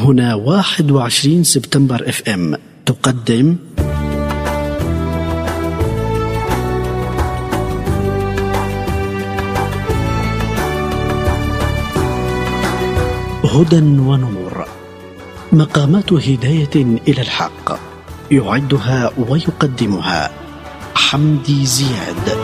هنا 21 سبتمبر FM تقدم هدى ونور، مقامات هداية إلى الحق، يعدها ويقدمها حمدي زياد.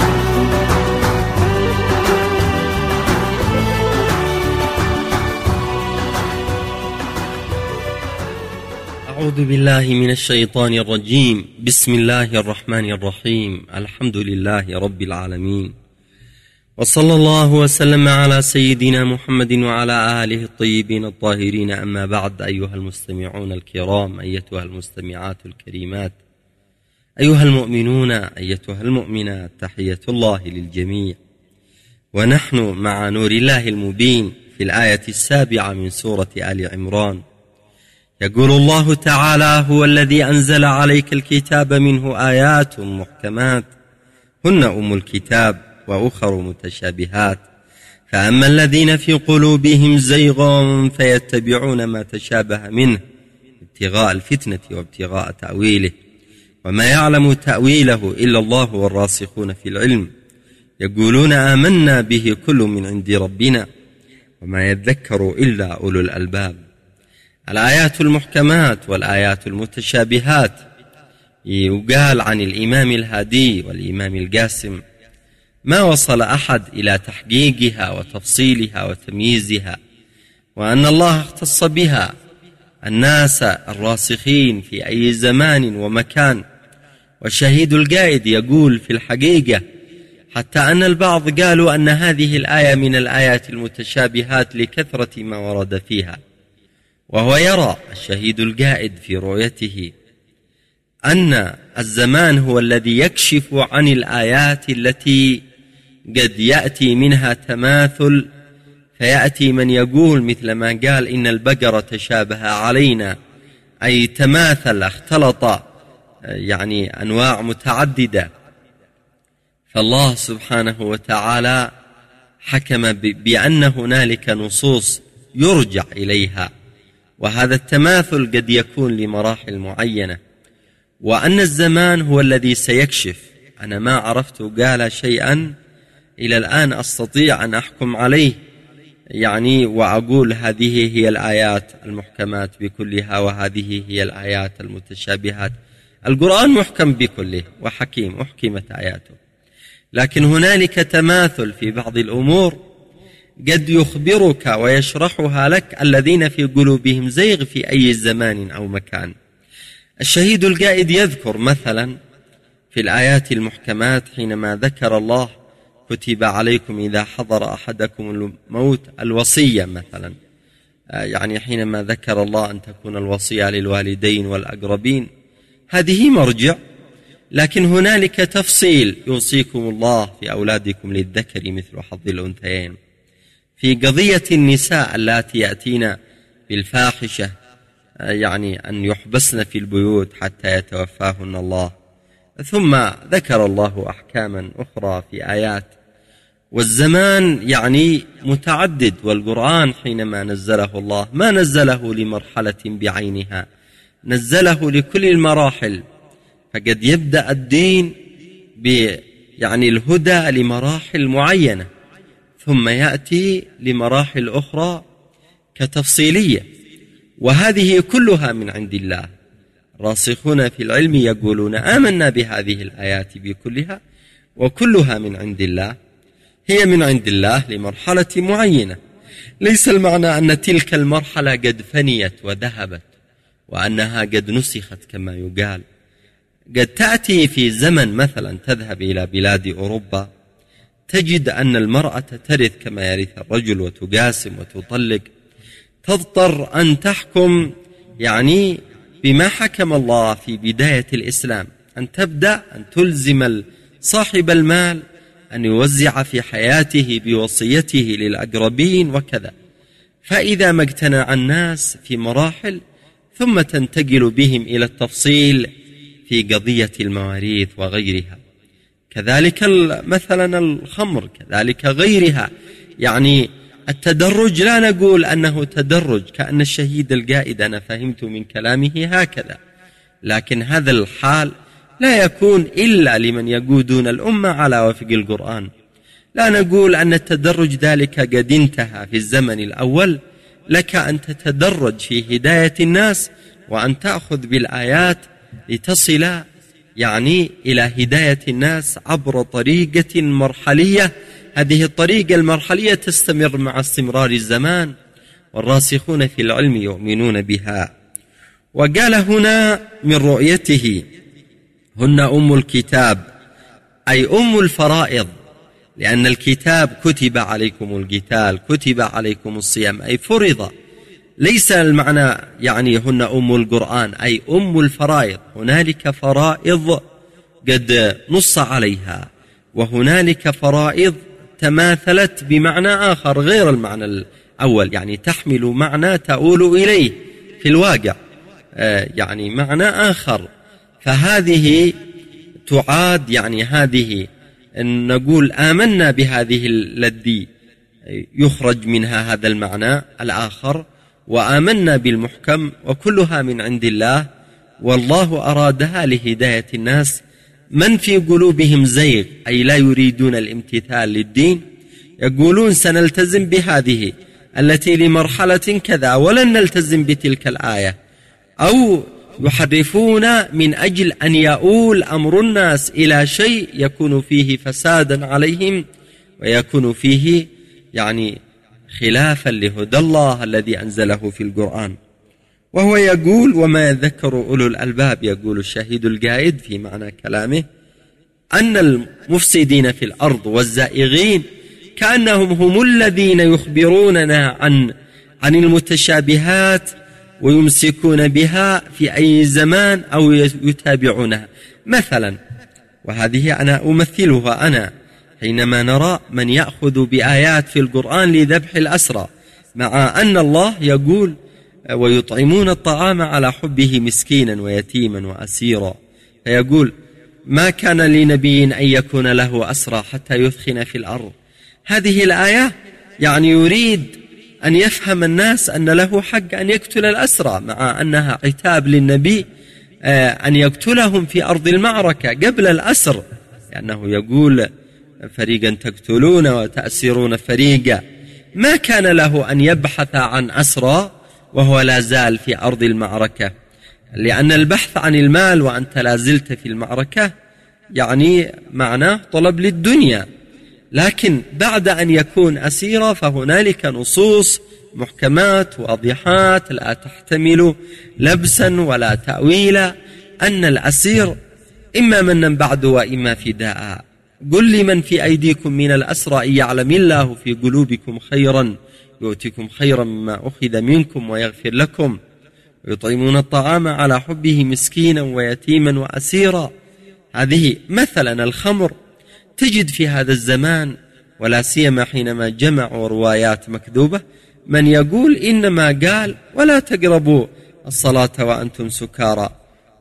أعوذ بالله من الشيطان الرجيم. بسم الله الرحمن الرحيم. الحمد لله رب العالمين، وصلى الله وسلم على سيدنا محمد وعلى آله الطيبين الطاهرين. أما بعد، أيها المستمعون الكرام، أيتها المستمعات الكريمات، أيها المؤمنون، أيتها المؤمنات، تحية الله للجميع. ونحن مع نور الله المبين في الآية 7 من سورة آل عمران. يقول الله تعالى: هو الذي أنزل عليك الكتاب منه آيات محكمات هن أم الكتاب وأخر متشابهات، فأما الذين في قلوبهم زيغ فيتبعون ما تشابه منه ابتغاء الفتنة وابتغاء تأويله، وما يعلم تأويله إلا الله والراسخون في العلم يقولون آمنا به كل من عند ربنا وما يذكر إلا أولو الألباب. الآيات المحكمات والآيات المتشابهات يقال عن الإمام الهادي والإمام القاسم ما وصل أحد إلى تحقيقها وتفصيلها وتمييزها، وأن الله اختص بها الناس الراسخين في أي زمان ومكان. والشهيد القائد يقول في الحقيقة، حتى أن البعض قالوا أن هذه الآية من الآيات المتشابهات لكثرة ما ورد فيها، وهو يرى الشهيد القائد في رؤيته أن الزمان هو الذي يكشف عن الآيات التي قد يأتي منها تماثل، فيأتي من يقول مثل ما قال إن البقرة تشابه علينا، أي تماثل اختلط، يعني أنواع متعددة. فالله سبحانه وتعالى حكم بأن هنالك نصوص يرجع إليها، وهذا التماثل قد يكون لمراحل معينة، وأن الزمان هو الذي سيكشف. أنا ما عرفت قال شيئا إلى الآن أستطيع أن أحكم عليه، يعني وأقول هذه هي الآيات المحكمات بكلها وهذه هي الآيات المتشابهات. القرآن محكم بكله وحكيم، أحكمت آياته، لكن هنالك تماثل في بعض الأمور قد يخبرك ويشرحها لك الذين في قلوبهم زيغ في أي زمان أو مكان. الشهيد القائد يذكر مثلا في الآيات المحكمات حينما ذكر الله: كتب عليكم إذا حضر أحدكم الموت، الوصية مثلا، يعني حينما ذكر الله أن تكون الوصية للوالدين والأقربين، هذه مرجع. لكن هنالك تفصيل: يوصيكم الله في أولادكم للذكر مثل حظ الأنثيين. في قضية النساء اللاتي يأتين بالفاحشة، يعني أن يحبسن في البيوت حتى يتوفاهن الله. ثم ذكر الله أحكاما أخرى في آيات. والزمان يعني متعدد، والقرآن حينما نزله الله ما نزله لمرحلة بعينها، نزله لكل المراحل. فقد يبدأ الدين يعني الهدى لمراحل معينة، ثم يأتي لمراحل أخرى كتفصيلية، وهذه كلها من عند الله. راسخون في العلم يقولون آمنا بهذه الآيات بكلها وكلها من عند الله. هي من عند الله لمرحلة معينة، ليس المعنى أن تلك المرحلة قد فنيت وذهبت وأنها قد نسخت كما يقال. قد تأتي في زمن مثلا تذهب إلى بلاد أوروبا تجد أن المرأة ترث كما يرث الرجل وتقاسم وتطلق، تضطر أن تحكم يعني بما حكم الله في بداية الإسلام، أن تبدأ أن تلزم صاحب المال أن يوزع في حياته بوصيته للأقربين وكذا. فإذا ما اقتنع الناس في مراحل ثم تنتقل بهم إلى التفصيل في قضية المواريث وغيرها. كذلك مثلا الخمر، كذلك غيرها، يعني التدرج لا نقول أنه تدرج كأن الشهيد القائد أنا فهمت من كلامه هكذا، لكن هذا الحال لا يكون إلا لمن يقودون الأمة على وفق القرآن. لا نقول أن التدرج ذلك قد انتهى في الزمن الأول، لك أن تتدرج في هداية الناس وأن تأخذ بالآيات لتصل إلى هداية الناس عبر طريقة مرحلية. هذه الطريقة المرحلية تستمر مع استمرار الزمان، والراسخون في العلم يؤمنون بها. وقال هنا من رؤيته هن أم الكتاب، أي أم الفرائض، لأن الكتاب كتب عليكم القتال، كتب عليكم الصيام، أي فرض. ليس المعنى هن أم القرآن، أي أم الفرائض. هنالك فرائض قد نص عليها، وهنالك فرائض تماثلت بمعنى آخر غير المعنى الأول، تحمل معنى تؤول إليه في الواقع، معنى آخر. فهذه تعاد هذه أن نقول آمنا بهذه الذي يخرج منها هذا المعنى الآخر، وآمنا بالمحكم، وكلها من عند الله، والله أرادها لهداية الناس من في قلوبهم زيغ، أي لا يريدون الامتثال للدين، يقولون سنلتزم بهذه التي لمرحلة كذا ولن نلتزم بتلك الآية، أو يحرفون من أجل أن يؤول أمر الناس إلى شيء يكون فيه فسادا عليهم، ويكون فيه خلافا لهدى الله الذي أنزله في القرآن. وهو يقول وما يذكر أولو الألباب، يقول الشهيد القائد في معنى كلامه أن المفسدين في الأرض والزائغين كأنهم هم الذين يخبروننا عن المتشابهات ويمسكون بها في أي زمان أو يتابعونها. مثلا، وهذه أنا أمثلها أنا، حينما نرى من يأخذ بآيات في القرآن لذبح الأسرى، مع أن الله يقول ويطعمون الطعام على حبه مسكينا ويتيما وأسيرا، فيقول ما كان لنبي أن يكون له أسرى حتى يثخن في الأرض. هذه الآية يريد أن يفهم الناس أن له حق أن يقتل الأسرى، مع أنها عتاب للنبي أن يقتلهم في أرض المعركة قبل الأسر، لأنه يقول فريقا تقتلون وتأسرون فريقا. ما كان له أن يبحث عن أسرى وهو لا زال في أرض المعركة، لأن البحث عن المال وأنت لا زلت في المعركة معناه طلب للدنيا. لكن بعد أن يكون أسيرا فهنالك نصوص محكمات واضحات لا تحتمل لبسا ولا تأويلا، أن الأسير إما منا بعد وإما فداء. قل لمن في أيديكم من الأسرى إن يعلم الله في قلوبكم خيرا يؤتكم خيرا مما أخذ منكم ويغفر لكم، ويطعمون الطعام على حبه مسكينا ويتيما وأسيرا. هذه مثلا الخمر تجد في هذا الزمان، ولا سيما حينما جمعوا روايات مكذوبة، من يقول إنما قال ولا تقربوا الصلاة وأنتم سكارى،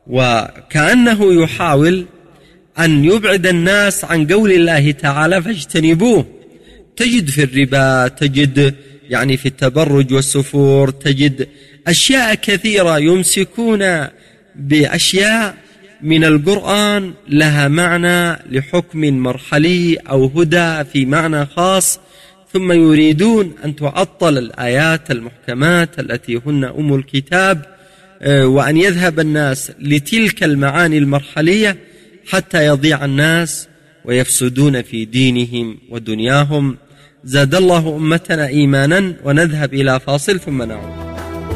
وكأنه يحاول أن يبعد الناس عن قول الله تعالى فاجتنبوه. تجد في الربا، تجد في التبرج والسفور، تجد أشياء كثيرة يمسكون بأشياء من القرآن لها معنى لحكم مرحلي أو هدى في معنى خاص، ثم يريدون أن تعطل الآيات المحكمات التي هن أم الكتاب، وأن يذهب الناس لتلك المعاني المرحلية حتى يضيع الناس ويفسدون في دينهم ودنياهم. زاد الله أمتنا إيمانا، ونذهب إلى فاصل ثم نعود.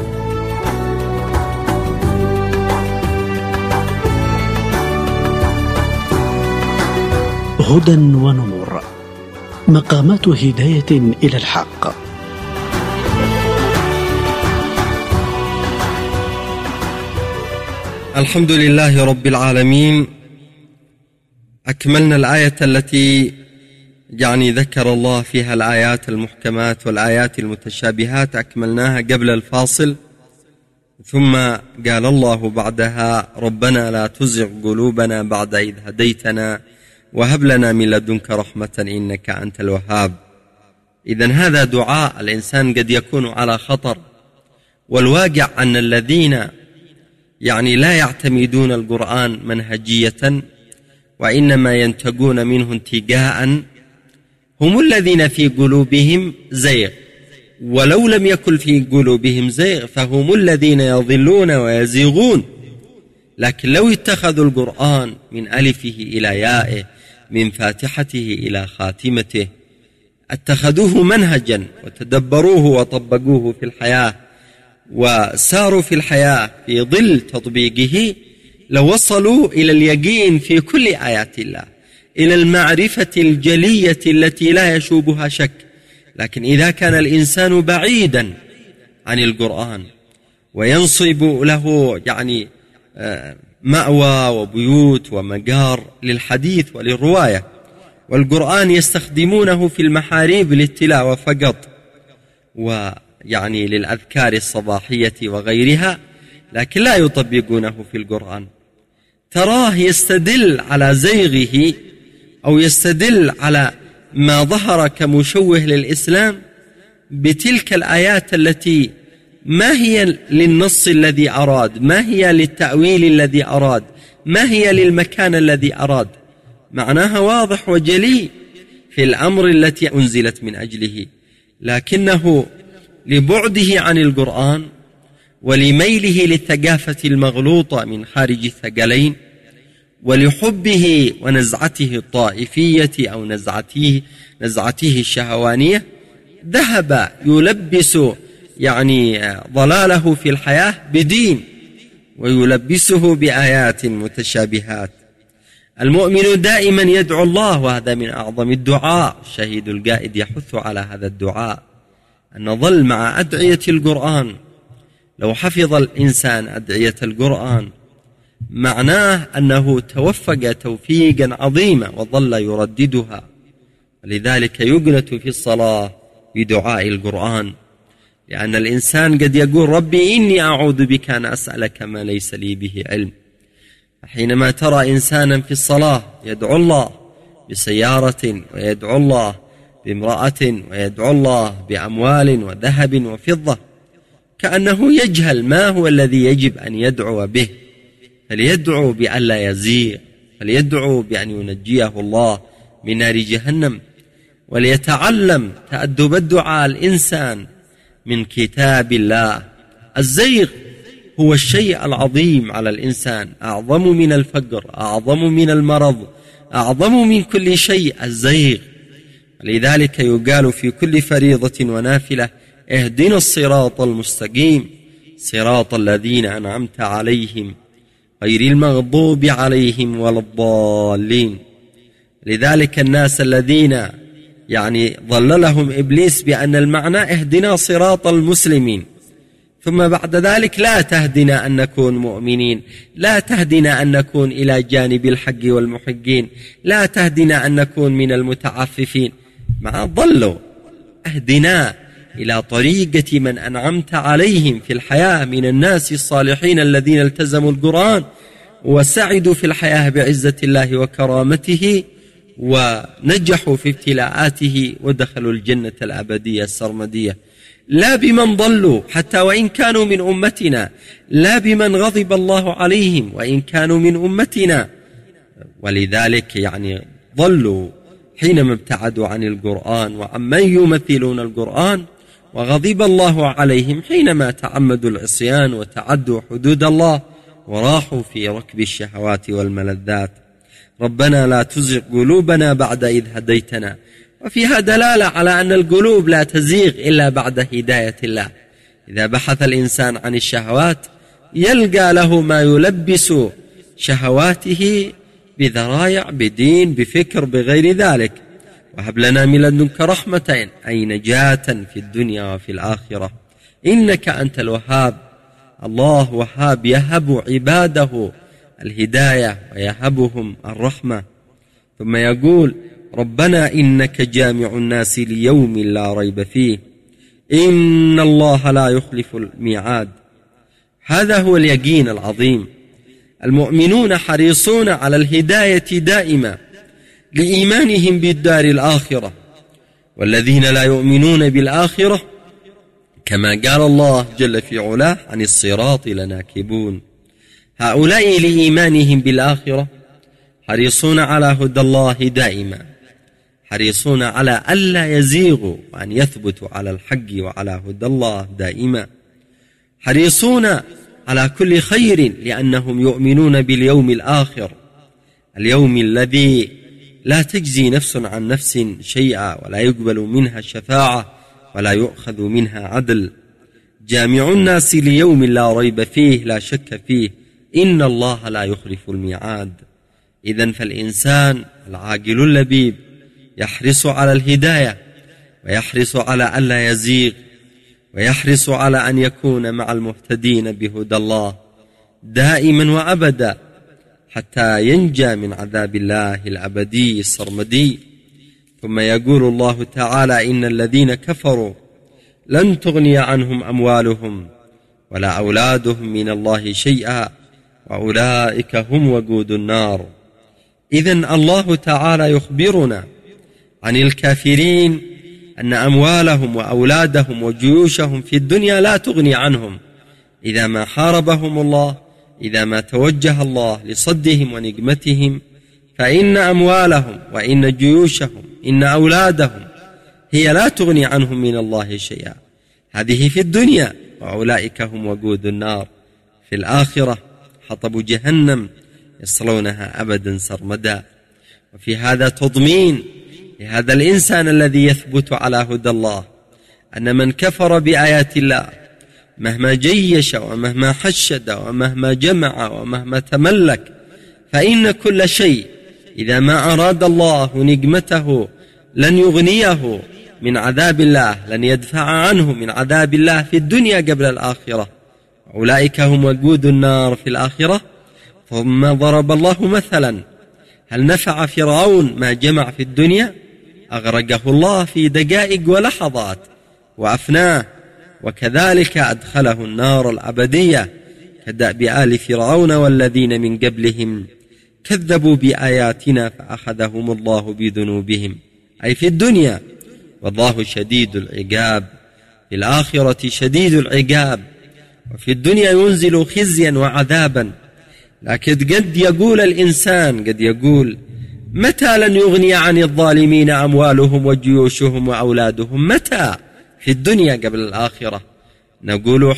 هدى ونور، مقامات هداية إلى الحق. الحمد لله رب العالمين. أكملنا الآية التي ذكر الله فيها الآيات المحكمات والآيات المتشابهات، أكملناها قبل الفاصل. ثم قال الله بعدها ربنا لا تزغ قلوبنا بعد إذ هديتنا وهب لنا من لدنك رحمة إنك أنت الوهاب. إذن هذا دعاء. الإنسان قد يكون على خطر، والواقع أن الذين لا يعتمدون القرآن منهجية وإنما ينتقون منه انتقاء هم الذين في قلوبهم زيغ، ولو لم يكن في قلوبهم زيغ فهم الذين يضلون ويزيغون. لكن لو اتخذوا القرآن من ألفه إلى يائه، من فاتحته إلى خاتمته، اتخذوه منهجا وتدبروه وطبقوه في الحياة وساروا في الحياة في ظل تطبيقه، لوصلوا إلى اليقين في كل آيات الله، إلى المعرفة الجلية التي لا يشوبها شك. لكن إذا كان الإنسان بعيدا عن القرآن وينصب له مأوى وبيوت ومقار للحديث وللرواية، والقرآن يستخدمونه في المحاريب للتلاوة فقط للأذكار الصباحية وغيرها، لكن لا يطبقونه في القرآن، تراه يستدل على زيغه أو يستدل على ما ظهر كمشوه للإسلام بتلك الآيات التي ما هي للنص الذي أراد، ما هي للتأويل الذي أراد، ما هي للمكان الذي أراد. معناها واضح وجلي في الأمر التي أنزلت من أجله، لكنه لبعده عن القرآن ولميله للثقافة المغلوطة من خارج الثقلين ولحبه ونزعته الطائفية أو نزعته الشهوانية، ذهب يلبس ضلاله في الحياة بدين ويلبسه بآيات متشابهات. المؤمن دائما يدعو الله، وهذا من أعظم الدعاء. الشهيد القائد يحث على هذا الدعاء، أن نظل مع أدعية القرآن. لو حفظ الإنسان أدعية القرآن معناه أنه توفق توفيقا عظيما وظل يرددها. ولذلك يقنت في الصلاة بدعاء القرآن، لأن الإنسان قد يقول ربي إني أعوذ بك أن أسألك ما ليس لي به علم. حينما ترى إنسانا في الصلاة يدعو الله بسيارة، ويدعو الله بامرأة، ويدعو الله بأموال وذهب وفضة، كأنه يجهل ما هو الذي يجب أن يدعو به. فليدعو بأن لا يزيغ، فليدعو بأن ينجيه الله من نار جهنم، وليتعلم تأدب الدعاء الإنسان من كتاب الله. الزيغ هو الشيء العظيم على الإنسان، أعظم من الفقر، أعظم من المرض، أعظم من كل شيء الزيغ. لذلك يقال في كل فريضة ونافلة اهدنا الصراط المستقيم صراط الذين أنعمت عليهم غير المغضوب عليهم ولا الضالين. لذلك الناس الذين ضللهم إبليس بأن المعنى اهدنا صراط المسلمين، ثم بعد ذلك لا تهدنا أن نكون مؤمنين، لا تهدنا أن نكون إلى جانب الحق والمحقين، لا تهدنا أن نكون من المتعففين. مع ضلوا، اهدنا إلى طريقة من أنعمت عليهم في الحياة من الناس الصالحين الذين التزموا القرآن وسعدوا في الحياة بعزة الله وكرامته، ونجحوا في ابتلاءاته ودخلوا الجنة الأبدية السرمدية. لا بمن ضلوا حتى وإن كانوا من أمتنا، لا بمن غضب الله عليهم وإن كانوا من أمتنا. ولذلك ضلوا حينما ابتعدوا عن القرآن وعمن يمثلون القرآن، وغضب الله عليهم حينما تعمدوا العصيان وتعدوا حدود الله وراحوا في ركب الشهوات والملذات. ربنا لا تزغ قلوبنا بعد إذ هديتنا. وفيها دلالة على أن القلوب لا تزيغ إلا بعد هداية الله. إذا بحث الإنسان عن الشهوات يلقى له ما يلبس شهواته بذرايع، بدين، بفكر، بغير ذلك. وهب لنا من لدنك رحمة أي نجاة في الدنيا وفي الآخرة، إنك أنت الوهاب. الله وهاب يهب عباده الهداية ويهبهم الرحمة. ثم يقول ربنا إنك جامع الناس ليوم لا ريب فيه إن الله لا يخلف الميعاد. هذا هو اليقين العظيم. المؤمنون حريصون على الهداية دائما لإيمانهم بالدار الآخرة، والذين لا يؤمنون بالآخرة كما قال الله جل في علاه عن الصراط لناكبون. هؤلاء لإيمانهم بالآخرة حريصون على هدى الله دائما، حريصون على ألا يزيغوا وأن يثبتوا على الحق وعلى هدى الله دائما، حريصون على كل خير لأنهم يؤمنون باليوم الآخر، اليوم الذي لا تجزي نفس عن نفس شيئا ولا يقبل منها شفاعة ولا يؤخذ منها عدل. جامع الناس ليوم لا ريب فيه لا شك فيه إن الله لا يخلف الميعاد. إذن فالإنسان العاقل اللبيب يحرص على الهداية، ويحرص على ألا يزيغ، ويحرص على أن يكون مع المهتدين بهدى الله دائما وأبدا حتى ينجى من عذاب الله الأبدي السرمدي. ثم يقول الله تعالى: إن الذين كفروا لن تغني عنهم أموالهم ولا أولادهم من الله شيئا وأولئك هم وقود النار. إذن الله تعالى يخبرنا عن الكافرين أن أموالهم وأولادهم وجيوشهم في الدنيا لا تغني عنهم إذا ما حاربهم الله، إذا ما توجه الله لصدهم ونقمتهم، فإن أموالهم وإن جيوشهم إن أولادهم هي لا تغني عنهم من الله شيئا. هذه في الدنيا، وأولئك هم وقود النار. في الآخرة حطب جهنم يصلونها أبدا سرمدا. وفي هذا تضمين لهذا الإنسان الذي يثبت على هدى الله أن من كفر بآيات الله مهما جيش ومهما حشد ومهما جمع ومهما تملك، فإن كل شيء إذا ما أراد الله نقمته لن يغنيه من عذاب الله، لن يدفع عنه من عذاب الله في الدنيا قبل الآخرة. أولئك هم وقود النار في الآخرة. ثم ضرب الله مثلا: هل نفع فرعون ما جمع في الدنيا؟ أغرقه الله في دقائق ولحظات وأفناه، وكذلك أدخله النار الأبدية كدأب آل فرعون والذين من قبلهم كذبوا بآياتنا فأخذهم الله بذنوبهم، أي في الدنيا. والله شديد العقاب، في الآخرة شديد العقاب، وفي الدنيا ينزل خزيا وعذابا. لكن قد يقول الإنسان، قد يقول: متى لن يغني عن الظالمين أموالهم وجيوشهم وأولادهم؟ متى؟ في الدنيا قبل الآخرة. نقول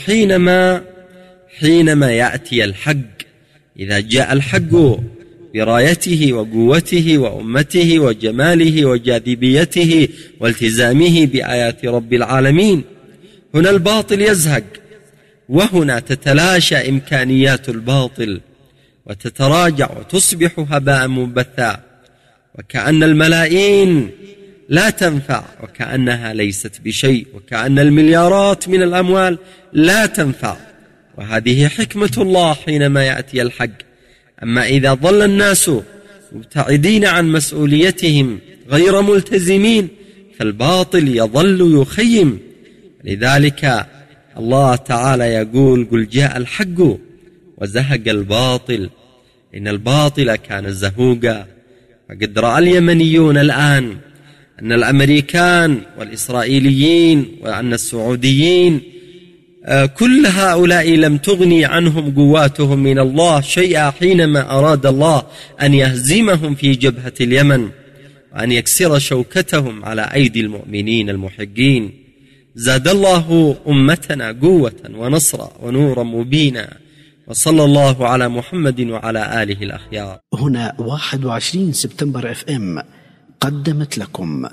حينما يأتي الحق، إذا جاء الحق برايته وقوته وأمته وجماله وجاذبيته والتزامه بآيات رب العالمين، هنا الباطل يزهق، وهنا تتلاشى إمكانيات الباطل وتتراجع وتصبح هباء منبثا، وكأن الملايين لا تنفع، وكأنها ليست بشيء، وكأن المليارات من الأموال لا تنفع. وهذه حكمة الله حينما يأتي الحق. أما إذا ظل الناس مبتعدين عن مسؤوليتهم غير ملتزمين، فالباطل يظل يخيم. لذلك الله تعالى يقول: قل جاء الحق وزهق الباطل إن الباطل كان زهوقا. فقد رأى اليمنيون الآن أن الأمريكان والإسرائيليين وأن السعوديين كل هؤلاء لم تغني عنهم قواتهم من الله شيئا حينما أراد الله أن يهزمهم في جبهة اليمن وأن يكسر شوكتهم على أيدي المؤمنين المحقين. زاد الله أمتنا قوة ونصرا ونورا مبينا، وصلى الله على محمد وعلى آله الأخيار. هنا 21 سبتمبر FM قدمت لكم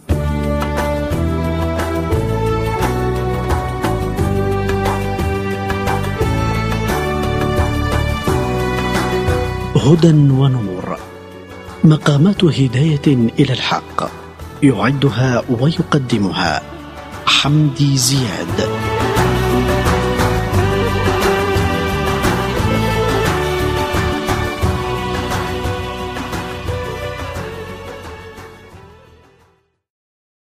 هدى ونور، مقامات هداية إلى الحق، يعدها ويقدمها حمدي زياد.